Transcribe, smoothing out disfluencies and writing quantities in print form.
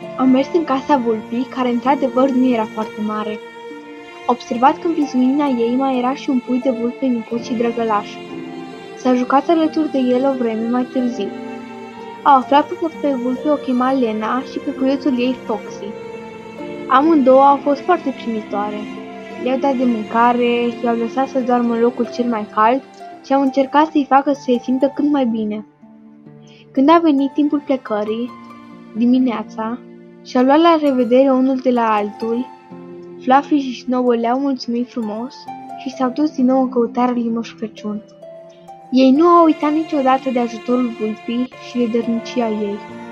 Au mers în casa vulpii, care într-adevăr nu era foarte mare. Au observat că în vizuina ei mai era și un pui de vulpe micuț și drăgălaș. S-a jucat alături de el o vreme mai târziu. Au aflat că pe vulpe o chema Lena și pe puiuțul ei Foxy. Amândouă au fost foarte primitoare. Le-au dat de mâncare, i-au lăsat să doarmă în locul cel mai cald și au încercat să-i facă să se simtă cât mai bine. Când a venit timpul plecării, dimineața, și-au luat la revedere unul de la altul, Fluffy și Snowball le-au mulțumit frumos și s-au dus din nou în căutarea lui Moș Crăciun. Ei nu au uitat niciodată de ajutorul vulpii și de dărnicia ei.